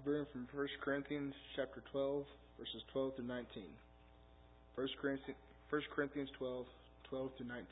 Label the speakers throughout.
Speaker 1: be reading from 1 Corinthians chapter 12, verses 12 to 19. 1 Corinthians 12, 12 to 19.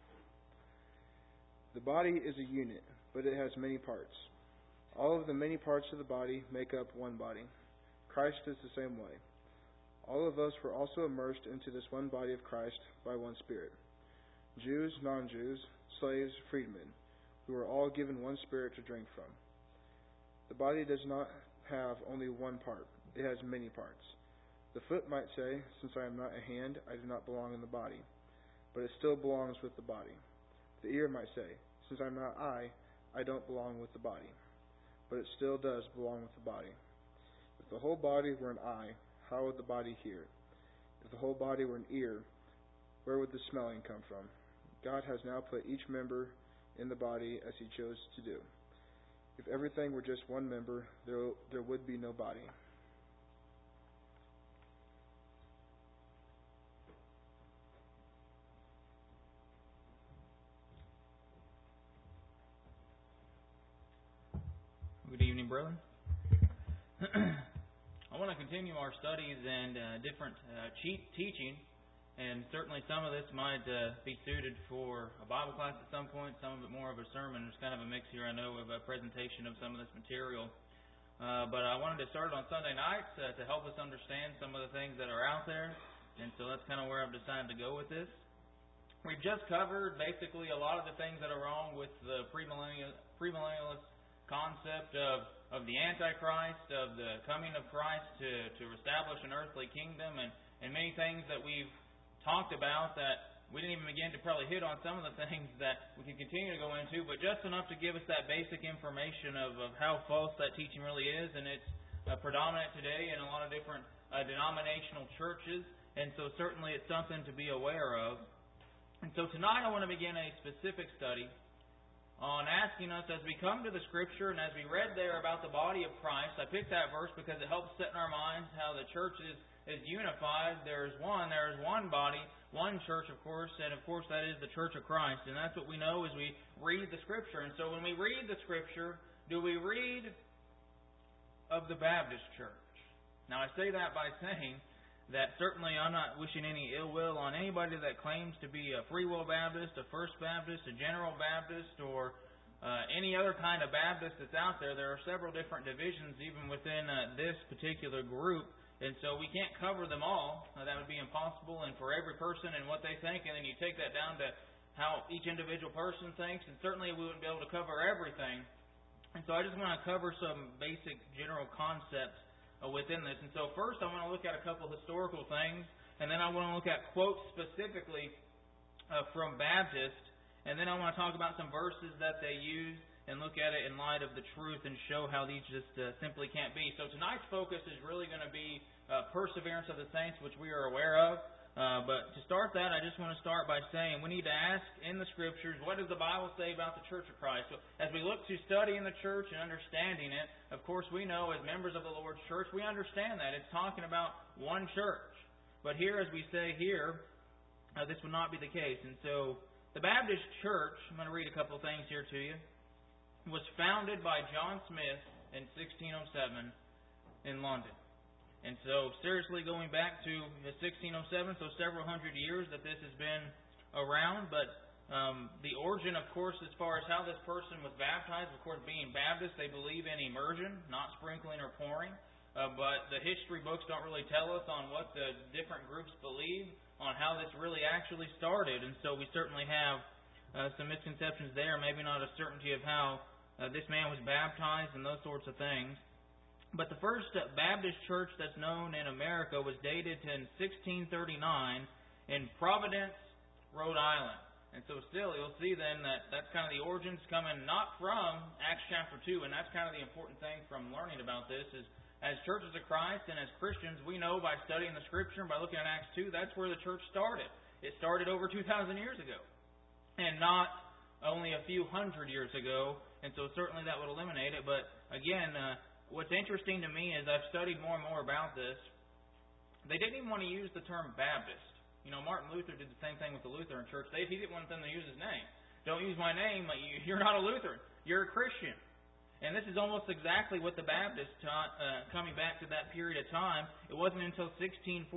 Speaker 1: The body is a unit, but it has many parts. All of the many parts of the body make up one body. Christ is the same way. All of us were also immersed into this one body of Christ by one Spirit. Jews, non-Jews, slaves, freedmen, who are all given one Spirit to drink from. The body does not have only one part. It has many parts. The foot might say, "Since I am not a hand, I do not belong in the body." But it still belongs with the body. The ear might say, "Since I am not eye, I don't belong with the body." But it still does belong with the body. If the whole body were an eye, how would the body hear? If the whole body were an ear, where would the smelling come from? God has now put each member in the body as He chose to do. If everything were just one member, there would be no body.
Speaker 2: Good evening, brother. I want to continue our studies and different teaching, and certainly some of this might be suited for a Bible class at some point, some of it more of a sermon. There's kind of a mix here, I know, of a presentation of some of this material. But I wanted to start on Sunday nights to help us understand some of the things that are out there, and so that's kind of where I've decided to go with this. We've just covered basically a lot of the things that are wrong with the premillennialist concept of the Antichrist, of the coming of Christ to establish an earthly kingdom, and many things that we've talked about that we didn't even begin to probably hit on some of the things that we can continue to go into, but just enough to give us that basic information of how false that teaching really is, and it's predominant today in a lot of different denominational churches, and so certainly it's something to be aware of. And so tonight I want to begin a specific study on asking us, as we come to the Scripture and as we read there about the body of Christ, I picked that verse because it helps set in our minds how the church is unified. There is one body, one church, of course, and of course that is the Church of Christ. And that's what we know as we read the Scripture. And so when we read the Scripture, do we read of the Baptist church? Now I say that by saying that certainly I'm not wishing any ill will on anybody that claims to be a Free Will Baptist, a First Baptist, a General Baptist, or any other kind of Baptist that's out there. There are several different divisions even within this particular group, and so we can't cover them all. That would be impossible, and for every person and what they think, and then you take that down to how each individual person thinks, and certainly we wouldn't be able to cover everything. And so I just want to cover some basic general concepts within this. And so first I want to look at a couple historical things, and then I want to look at quotes specifically from Baptists, and then I want to talk about some verses that they use and look at it in light of the truth and show how these just simply can't be. So tonight's focus is really going to be perseverance of the saints, which we are aware of. But to start that, I just want to start by saying we need to ask in the Scriptures, what does the Bible say about the Church of Christ? So as we look to studying the church and understanding it, of course we know as members of the Lord's church, we understand that. It's talking about one church. But here, as we say here, this would not be the case. And so the Baptist church, I'm going to read a couple of things here to you, was founded by John Smith in 1607 in London. And so, seriously, going back to 1607, so several hundred years that this has been around. But the origin, of course, as far as how this person was baptized, of course, being Baptist, they believe in immersion, not sprinkling or pouring. But the history books don't really tell us on what the different groups believe on how this really actually started. And so we certainly have some misconceptions there, maybe not a certainty of how this man was baptized and those sorts of things. But the first Baptist church that's known in America was dated in 1639 in Providence, Rhode Island. And so still, you'll see then that that's kind of the origins coming not from Acts chapter 2, and that's kind of the important thing from learning about this is as churches of Christ and as Christians, we know by studying the Scripture and by looking at Acts 2, that's where the church started. It started over 2,000 years ago, and not only a few hundred years ago, and so certainly that would eliminate it. But again, what's interesting to me is I've studied more and more about this. They didn't even want to use the term Baptist. You know, Martin Luther did the same thing with the Lutheran Church. He didn't want them to use his name. Don't use my name. You're not a Lutheran. You're a Christian. And this is almost exactly what the Baptists taught, coming back to that period of time. It wasn't until 1644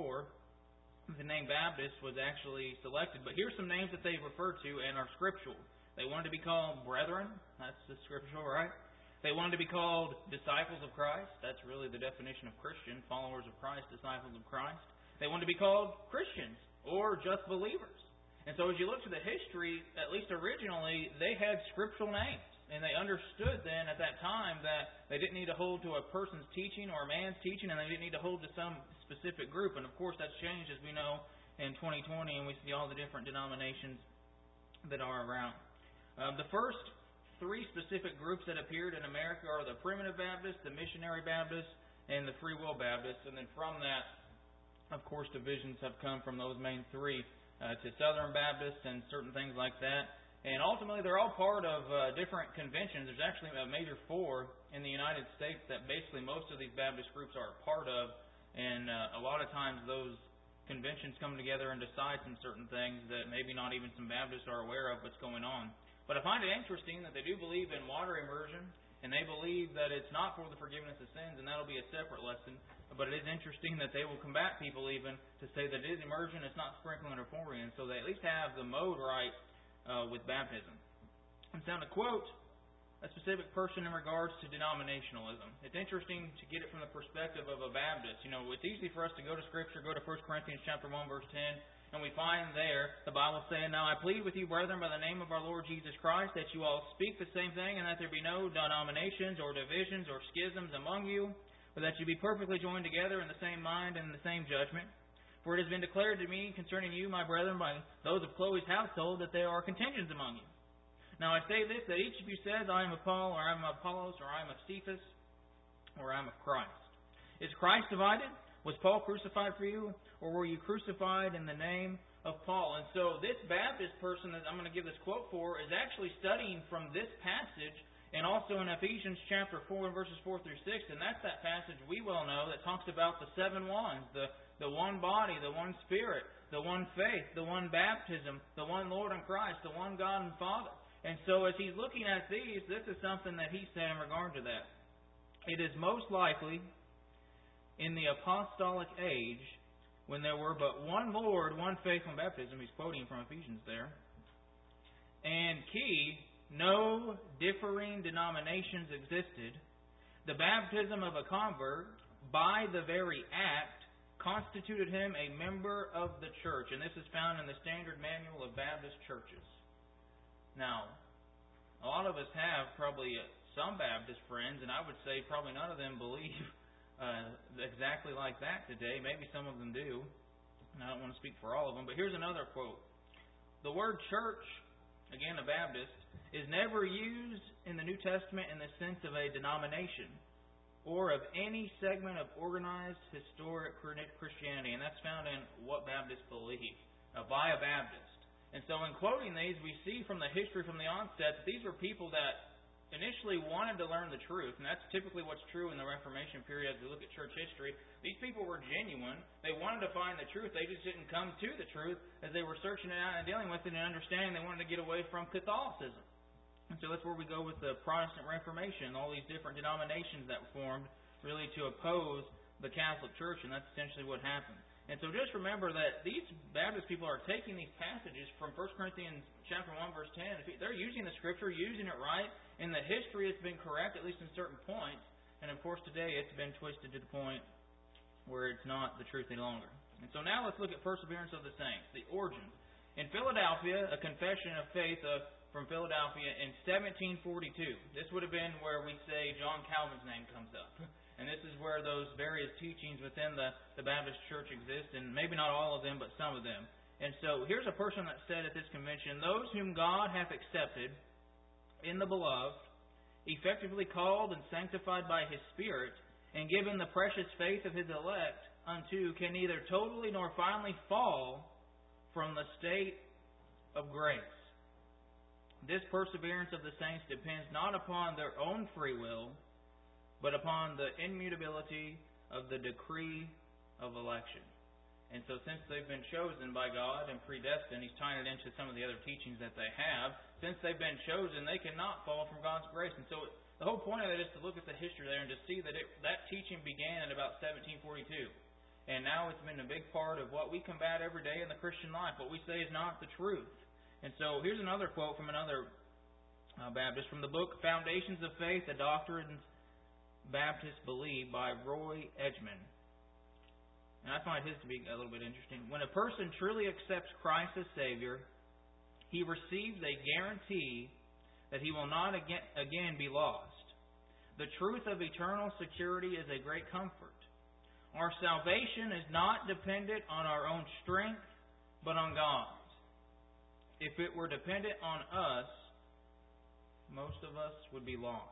Speaker 2: the name Baptist was actually selected. But here's some names that they refer to and are scriptural. They wanted to be called brethren. That's the scriptural, right? They wanted to be called disciples of Christ. That's really the definition of Christian, followers of Christ, disciples of Christ. They wanted to be called Christians or just believers. And so as you look to the history, at least originally, they had scriptural names. And they understood then at that time that they didn't need to hold to a person's teaching or a man's teaching, and they didn't need to hold to some specific group. And of course that's changed, as we know, in 2020, and we see all the different denominations that are around. The first three specific groups that appeared in America are the Primitive Baptists, the Missionary Baptists, and the Free Will Baptists. And then from that, of course, divisions have come from those main three to Southern Baptists and certain things like that. And ultimately, they're all part of different conventions. There's actually a major four in the United States that basically most of these Baptist groups are a part of. And a lot of times those conventions come together and decide some certain things that maybe not even some Baptists are aware of what's going on. But I find it interesting that they do believe in water immersion, and they believe that it's not for the forgiveness of sins, and that'll be a separate lesson. But it is interesting that they will combat people even to say that it is immersion, it's not sprinkling or pouring. And so they at least have the mode right with baptism. I'm going to quote a specific person in regards to denominationalism. It's interesting to get it from the perspective of a Baptist. You know, it's easy for us to go to Scripture, go to 1 Corinthians chapter 1, verse 10, and we find there the Bible saying, "Now I plead with you, brethren, by the name of our Lord Jesus Christ, that you all speak the same thing, and that there be no denominations or divisions or schisms among you, but that you be perfectly joined together in the same mind and in the same judgment. For it has been declared to me concerning you, my brethren, by those of Chloe's household, that there are contentions among you. Now I say this, that each of you says, I am of Paul, or I am of Apollos, or I am of Cephas, or I am of Christ. Is Christ divided? Was Paul crucified for you? Or were you crucified in the name of Paul?" And so this Baptist person that I'm going to give this quote for is actually studying from this passage, and also in Ephesians chapter 4 and verses 4 through 6. And that's that passage we well know that talks about the 7 ones, the one body, the one Spirit, the one faith, the one baptism, the one Lord and Christ, the one God and Father. And so as he's looking at these, this is something that he said in regard to that. It is most likely in the apostolic age, when there were but one Lord, one faith, one baptism, he's quoting from Ephesians there, and key, no differing denominations existed, the baptism of a convert, by the very act, constituted him a member of the church. And this is found in the Standard Manual of Baptist Churches. Now, a lot of us have probably some Baptist friends, and I would say probably none of them believe exactly like that today. Maybe some of them do, and I don't want to speak for all of them. But here's another quote. The word church, again a Baptist, is never used in the New Testament in the sense of a denomination or of any segment of organized historic Christianity. And that's found in What Baptists Believe by a Baptist. And so in quoting these, we see from the history from the onset that these were people that initially wanted to learn the truth. And that's typically what's true in the Reformation period as we look at church history. These people were genuine. They wanted to find the truth. They just didn't come to the truth as they were searching it out and dealing with it and understanding. They wanted to get away from Catholicism. And so that's where we go with the Protestant Reformation, all these different denominations that were formed really to oppose the Catholic Church, and that's essentially what happened. And so just remember that these Baptist people are taking these passages from 1 Corinthians chapter 1, verse 10. They're using the Scripture, using it right. In the history, it's been correct, at least in certain points. And of course, today it's been twisted to the point where it's not the truth any longer. And so now let's look at perseverance of the saints, the origin. In Philadelphia, a confession of faith from Philadelphia in 1742. This would have been where we say John Calvin's name comes up. And this is where those various teachings within the Baptist Church exist, and maybe not all of them, but some of them. And so here's a person that said at this convention, "Those whom God hath accepted in the beloved, effectively called and sanctified by His Spirit, and given the precious faith of His elect unto, can neither totally nor finally fall from the state of grace. This perseverance of the saints depends not upon their own free will, but upon the immutability of the decree of election." And so since they've been chosen by God and predestined, He's tying it into some of the other teachings that they have. Since they've been chosen, they cannot fall from God's grace. And so the whole point of it is to look at the history there and to see that that teaching began at about 1742. And now it's been a big part of what we combat every day in the Christian life. What we say is not the truth. And so here's another quote from another Baptist from the book Foundations of Faith, the Doctrines Baptists Believe by Roy Edgman. And I find his to be a little bit interesting. When a person truly accepts Christ as Savior, he receives a guarantee that he will not again be lost. The truth of eternal security is a great comfort. Our salvation is not dependent on our own strength, but on God's. If it were dependent on us, most of us would be lost.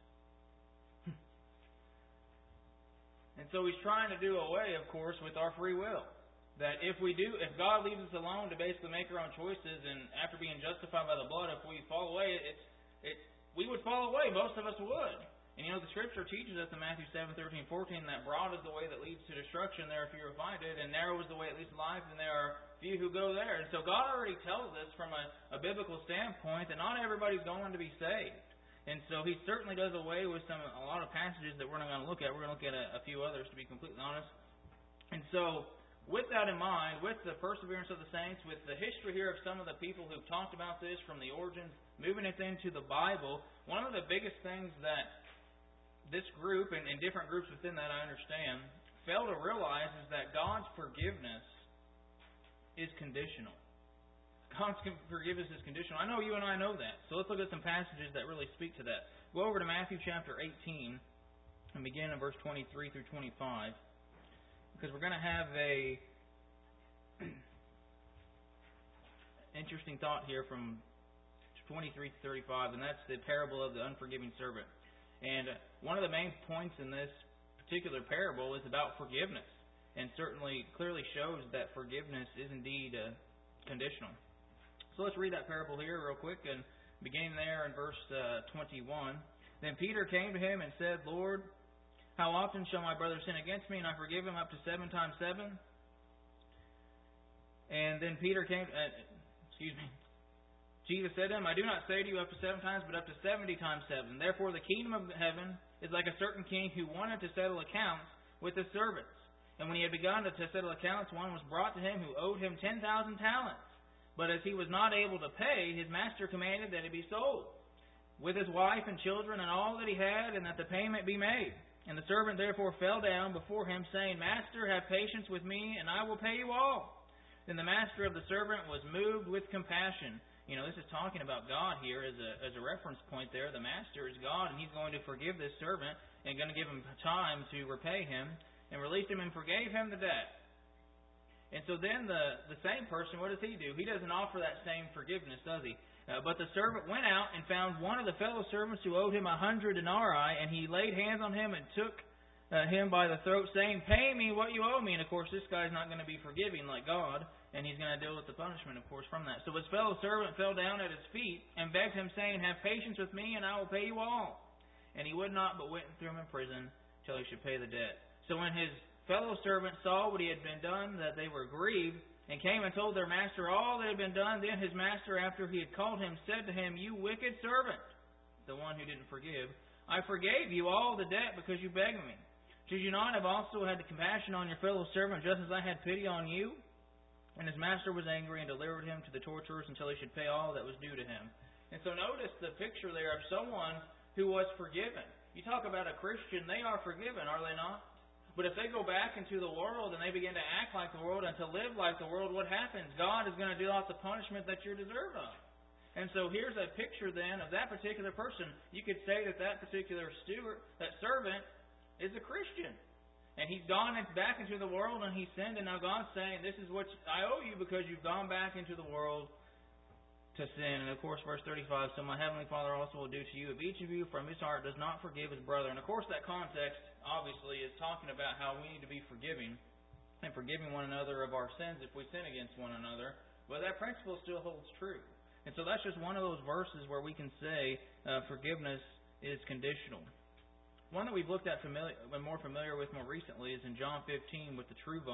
Speaker 2: And so He's trying to do away, of course, with our free will. That if God leaves us alone to basically make our own choices, and after being justified by the blood, if we fall away, we would fall away. Most of us would. And the Scripture teaches us in Matthew 7:13-14 that broad is the way that leads to destruction, there are few who find it, and narrow is the way that leads to life, and there are few who go there. And so God already tells us from a biblical standpoint that not everybody's going to be saved. And so He certainly does away with a lot of passages that we're not going to look at. We're going to look at a few others, to be completely honest. And so, with that in mind, with the perseverance of the saints, with the history here of some of the people who've talked about this from the origins, moving it into the Bible, one of the biggest things that this group, and different groups within that I understand, fail to realize is that God's forgiveness is conditional. God's forgiveness is conditional. I know you and I know that. So let's look at some passages that really speak to that. Go over to Matthew chapter 18 and begin in verse 23 through 25. Because we're going to have a interesting thought here from 23 to 35, and that's the parable of the unforgiving servant. And one of the main points in this particular parable is about forgiveness, and certainly clearly shows that forgiveness is indeed conditional. So let's read that parable here real quick and beginning there in verse 21. Then Peter came to Him and said, Lord, how often shall my brother sin against me and I forgive him? Up to 7 times 7? And then Peter came, Jesus said to him, I do not say to you up to 7 times, but up to 70 times 7. Therefore the kingdom of heaven is like a certain king who wanted to settle accounts with his servants. And when he had begun to settle accounts, one was brought to him who owed him 10,000 talents. But as he was not able to pay, his master commanded that it be sold, with his wife and children and all that he had, and that the payment be made. And the servant therefore fell down before him, saying, Master, have patience with me, and I will pay you all. Then the master of the servant was moved with compassion. This is talking about God here as a reference point there. The master is God, and He's going to forgive this servant and going to give him time to repay him, and released him and forgave him the debt. And so then the same person, what does he do? He doesn't offer that same forgiveness, does he? But the servant went out and found one of the fellow servants who owed him 100 denarii, and he laid hands on him and took him by the throat, saying, Pay me what you owe me. And of course, this guy's not going to be forgiving like God, and he's going to deal with the punishment, of course, from that. So his fellow servant fell down at his feet and begged him, saying, Have patience with me, and I will pay you all. And he would not, but went and threw him in prison till he should pay the debt. So when his fellow servants saw what he had been done, that they were grieved, and came and told their master all that had been done. Then his master, after he had called him, said to him, You wicked servant, the one who didn't forgive, I forgave you all the debt because you begged me. Should you not have also had compassion on your fellow servant, just as I had pity on you? And his master was angry and delivered him to the torturers until he should pay all that was due to him. And so notice the picture there of someone who was forgiven. You talk about a Christian, they are forgiven, are they not? But if they go back into the world and they begin to act like the world and to live like the world, what happens? God is going to deal out the punishment that you're deserved of. And so here's a picture then of that particular person. You could say that particular steward, that servant, is a Christian. And he's gone back into the world and he sinned, and now God's saying, This is what I owe you because you've gone back into the world to sin. And of course, verse 35, So my heavenly Father also will do to you if each of you from his heart does not forgive his brother. And of course, that context obviously is talking about how we need to be forgiving and forgiving one another of our sins if we sin against one another. But that principle still holds true. And so that's just one of those verses where we can say forgiveness is conditional. One that we've looked at been more familiar with more recently is in John 15 with the true vine.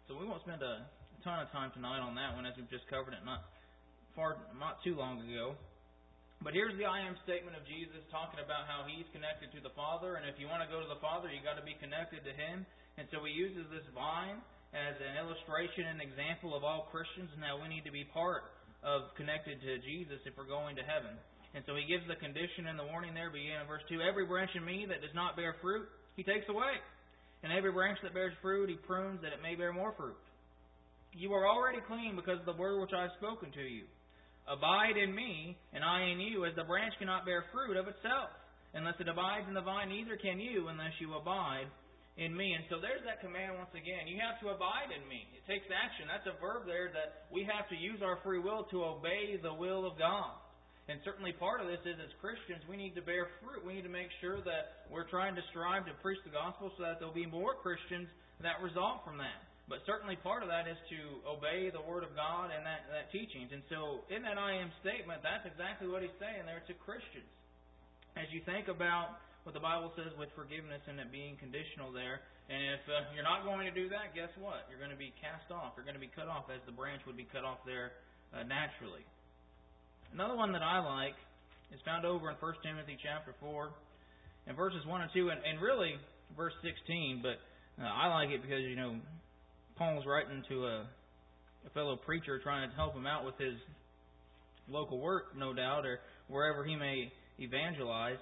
Speaker 2: So we won't spend a ton of time tonight on that one, as we've just covered it not too long ago. But here's the I am statement of Jesus, talking about how He's connected to the Father, and if you want to go to the Father, you've got to be connected to Him. And so He uses this vine as an illustration and example of all Christians and how we need to be part of connected to Jesus if we're going to heaven. And so He gives the condition and the warning there, beginning in verse 2. Every branch in me that does not bear fruit, He takes away. And every branch that bears fruit, He prunes that it may bear more fruit. You are already clean because of the word which I have spoken to you. Abide in me, and I in you, as the branch cannot bear fruit of itself, unless it abides in the vine, neither can you, unless you abide in me. And so there's that command once again. You have to abide in me. It takes action. That's a verb there that we have to use our free will to obey the will of God. And certainly part of this is, as Christians, we need to bear fruit. We need to make sure that we're trying to strive to preach the gospel so that there'll be more Christians that result from that. But certainly part of that is to obey the Word of God and that teachings. And so in that I am statement, that's exactly what He's saying there to Christians. As you think about what the Bible says with forgiveness and it being conditional there, and if you're not going to do that, guess what? You're going to be cast off. You're going to be cut off as the branch would be cut off there naturally. Another one that I like is found over in 1 Timothy chapter 4 and verses 1 and 2, and really verse 16, but I like it because, Paul's writing to a fellow preacher trying to help him out with his local work, no doubt, or wherever he may evangelize.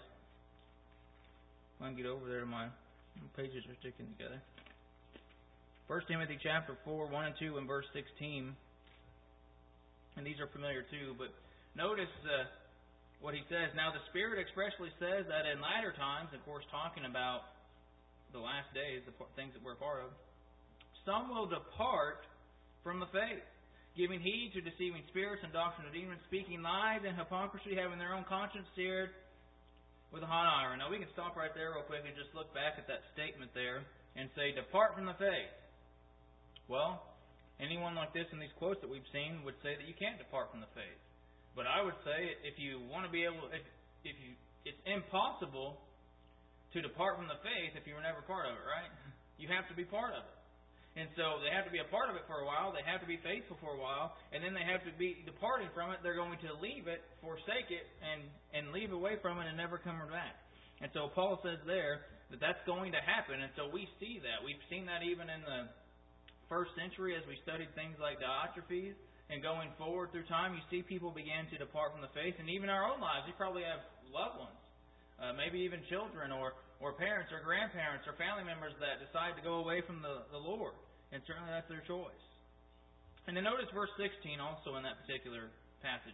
Speaker 2: If I can get over there, my pages are sticking together. 1 Timothy chapter 4, 1 and 2, and verse 16. And these are familiar too, but notice what he says. Now the Spirit expressly says that in latter times, of course talking about the last days, the things that we're a part of, some will depart from the faith, giving heed to deceiving spirits and doctrine of demons, speaking lies and hypocrisy, having their own conscience seared with a hot iron. Now we can stop right there real quick and just look back at that statement there and say, depart from the faith. Well, anyone like this in these quotes that we've seen would say that you can't depart from the faith. But I would say if you want to be able, it's impossible to depart from the faith if you were never part of it, right? You have to be part of it. And so they have to be a part of it for a while. They have to be faithful for a while. And then they have to be departing from it. They're going to leave it, forsake it, and leave away from it and never come back. And so Paul says there that that's going to happen. And so we see that. We've seen that even in the first century as we studied things like Diotrephes. And going forward through time, you see people begin to depart from the faith. And even our own lives, you probably have loved ones, maybe even children or parents or grandparents or family members that decide to go away from the Lord. And certainly that's their choice. And then notice verse 16 also in that particular passage.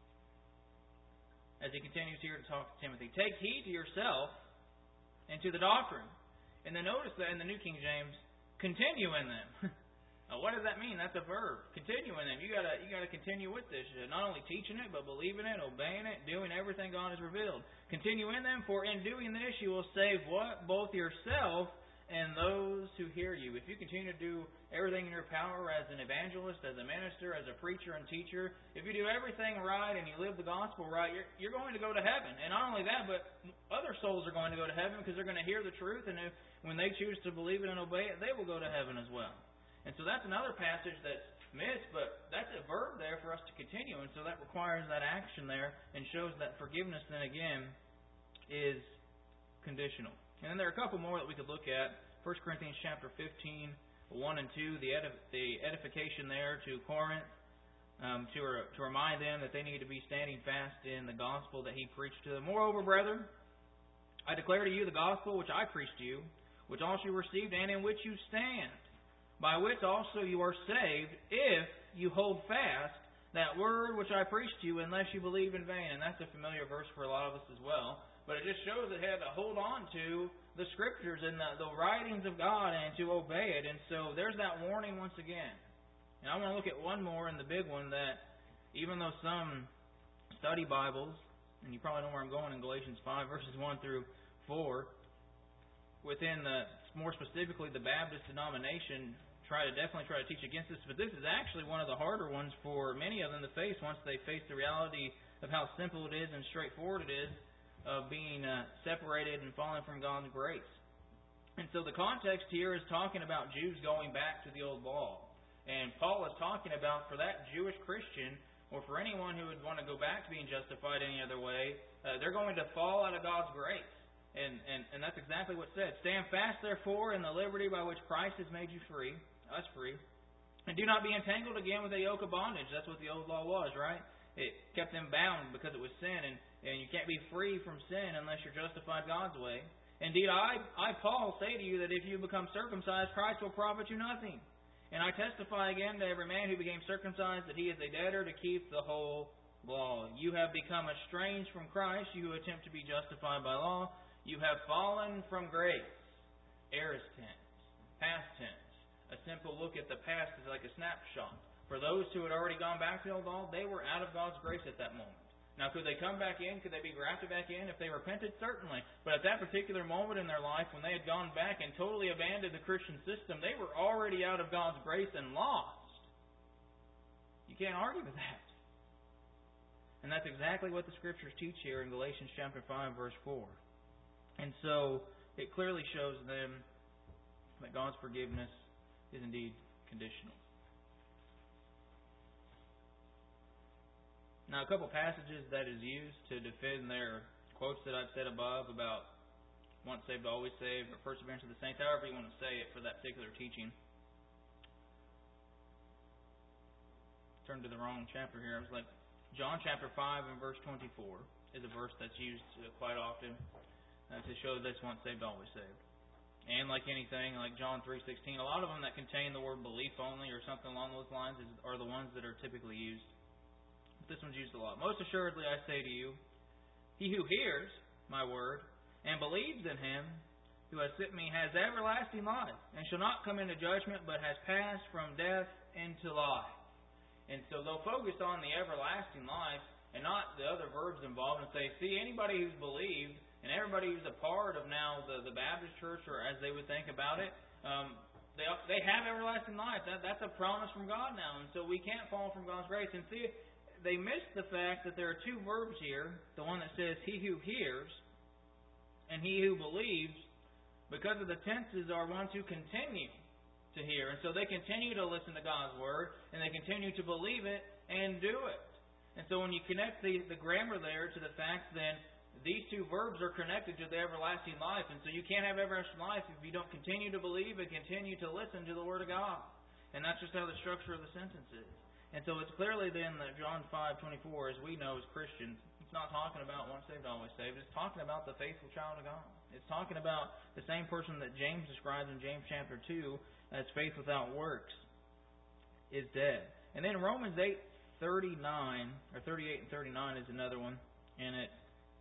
Speaker 2: As he continues here to talk to Timothy. Take heed to yourself and to the doctrine. And then notice that in the New King James, continue in them. What does that mean? That's a verb. Continue in them. You gotta continue with this. Not only teaching it, but believing it, obeying it, doing everything God has revealed. Continue in them, for in doing this you will save what? Both yourself and those who hear you. If you continue to do everything in your power as an evangelist, as a minister, as a preacher and teacher, if you do everything right and you live the gospel right, you're going to go to heaven. And not only that, but other souls are going to go to heaven because they're going to hear the truth, and when they choose to believe it and obey it, they will go to heaven as well. And so that's another passage that's missed, but that's a verb there for us to continue. And so that requires that action there and shows that forgiveness then again is conditional. And then there are a couple more that we could look at. 1 Corinthians chapter 15, 1 and 2, the edification there to Corinth, to remind them that they need to be standing fast in the gospel that he preached to them. Moreover, brethren, I declare to you the gospel which I preached to you, which also you received and in which you stand, by which also you are saved, if you hold fast that word which I preached to you, unless you believe in vain. And that's a familiar verse for a lot of us as well. But it just shows that they had to hold on to the Scriptures and the writings of God and to obey it. And so there's that warning once again. And I want to look at one more, and the big one, that even though some study Bibles, and you probably know where I'm going in Galatians 5, verses 1 through 4, within more specifically the Baptist denomination, definitely try to teach against this, but this is actually one of the harder ones for many of them to face once they face the reality of how simple it is and straightforward it is of being separated and falling from God's grace. And so the context here is talking about Jews going back to the old law. And Paul is talking about for that Jewish Christian, or for anyone who would want to go back to being justified any other way, they're going to fall out of God's grace. And that's exactly what's said. Stand fast, therefore, in the liberty by which Christ has made you free, us free. And do not be entangled again with a yoke of bondage. That's what the old law was, right? It kept them bound because it was sin. And you can't be free from sin unless you're justified God's way. Indeed, I, Paul, say to you that if you become circumcised, Christ will profit you nothing. And I testify again to every man who became circumcised that he is a debtor to keep the whole law. You have become estranged from Christ, you who attempt to be justified by law. You have fallen from grace. Aorist tense, past tense. A simple look at the past is like a snapshot. For those who had already gone back to the old law, they were out of God's grace at that moment. Now, could they come back in? Could they be grafted back in if they repented? Certainly. But at that particular moment in their life, when they had gone back and totally abandoned the Christian system, they were already out of God's grace and lost. You can't argue with that. And that's exactly what the Scriptures teach here in Galatians chapter 5, verse 4. And so, it clearly shows them that God's forgiveness is indeed conditional. Now, a couple passages that is used to defend their quotes that I've said above about once saved, always saved, or perseverance of the saints, however you want to say it for that particular teaching. Turned to the wrong chapter here. I was like, John chapter 5 and verse 24 is a verse that's used quite often to show this once saved, always saved. And like anything, like John 3:16, a lot of them that contain the word belief only or something along those lines are the ones that are typically used. This one's used a lot. Most assuredly, I say to you, he who hears my word and believes in him who has sent me has everlasting life and shall not come into judgment, but has passed from death into life. And so they'll focus on the everlasting life and not the other verbs involved and say, see, anybody who's believed and everybody who's a part of now the Baptist church, or as they would think about it, they have everlasting life. That's a promise from God now. And so we can't fall from God's grace. And see, they miss the fact that there are two verbs here. The one that says, he who hears, and he who believes, because of the tenses, are ones who continue to hear. And so they continue to listen to God's Word, and they continue to believe it and do it. And so when you connect the grammar there to the fact then these two verbs are connected to the everlasting life. And so you can't have everlasting life if you don't continue to believe and continue to listen to the Word of God. And that's just how the structure of the sentence is. And so it's clearly then that John 5:24, as we know as Christians, it's not talking about once saved, always saved. It's talking about the faithful child of God. It's talking about the same person that James describes in James chapter 2 as faith without works is dead. And then Romans 8:39, or 38 and 39 is another one. And it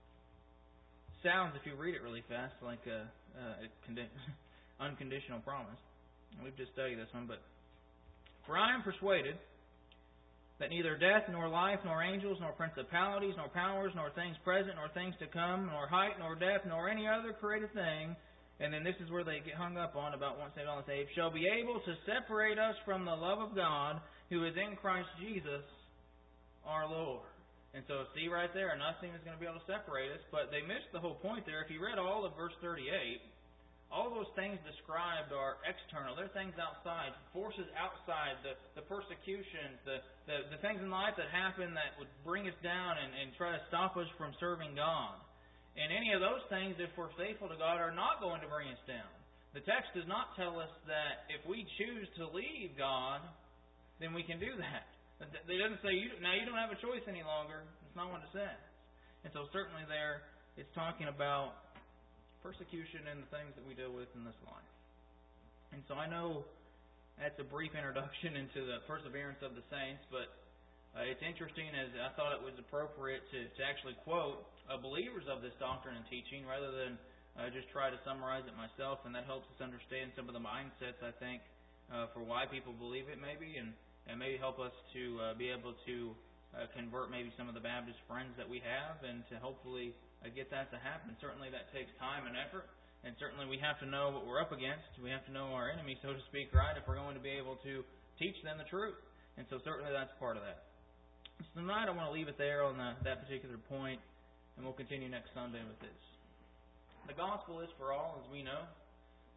Speaker 2: sounds, if you read it really fast, like a unconditional promise. And we've just studied this one, but for I am persuaded that neither death, nor life, nor angels, nor principalities, nor powers, nor things present, nor things to come, nor height, nor depth, nor any other created thing, and then this is where they get hung up on about once saved, always saved, shall be able to separate us from the love of God, who is in Christ Jesus, our Lord. And so see right there, nothing is going to be able to separate us, but they missed the whole point there. If you read all of verse 38, all those things described are external. They're things outside, forces outside, the persecutions, the things in life that happen that would bring us down and try to stop us from serving God. And any of those things, if we're faithful to God, are not going to bring us down. The text does not tell us that if we choose to leave God, then we can do that. It doesn't say, now you don't have a choice any longer. It's not what it says. And so certainly there, it's talking about persecution and the things that we deal with in this life. And so I know that's a brief introduction into the perseverance of the saints, but it's interesting, as I thought it was appropriate to actually quote believers of this doctrine and teaching rather than just try to summarize it myself, and that helps us understand some of the mindsets, I think, for why people believe it maybe, and maybe help us to be able to convert maybe some of the Baptist friends that we have, and to hopefully get that to happen. Certainly that takes time and effort, and certainly we have to know what we're up against. We have to know our enemy, so to speak, right, if we're going to be able to teach them the truth. And so certainly that's part of that. So tonight I want to leave it there on that particular point, and we'll continue next Sunday with this. The gospel is for all, as we know,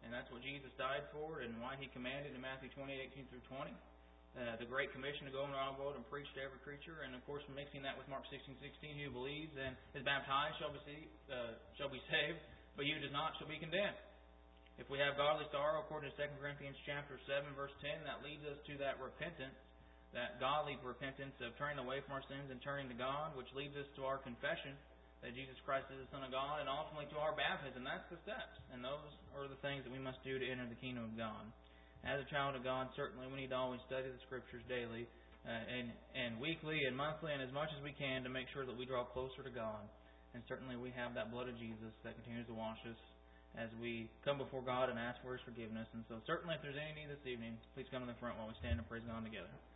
Speaker 2: And that's what Jesus died for and why He commanded in Matthew 28:18 through 20. The Great Commission to go into all the world and preach to every creature. And, of course, mixing that with Mark 16:16, who believes and is baptized shall be saved, but he who does not shall be condemned. If we have godly sorrow, according to 2 Corinthians chapter 7, verse 10, that leads us to that repentance, that godly repentance of turning away from our sins and turning to God, which leads us to our confession that Jesus Christ is the Son of God, and ultimately to our baptism. That's the steps. And those are the things that we must do to enter the kingdom of God. As a child of God, certainly we need to always study the Scriptures daily, and weekly and monthly, and as much as we can to make sure that we draw closer to God. And certainly we have that blood of Jesus that continues to wash us as we come before God and ask for His forgiveness. And so certainly if there's any need this evening, please come to the front while we stand and praise God together.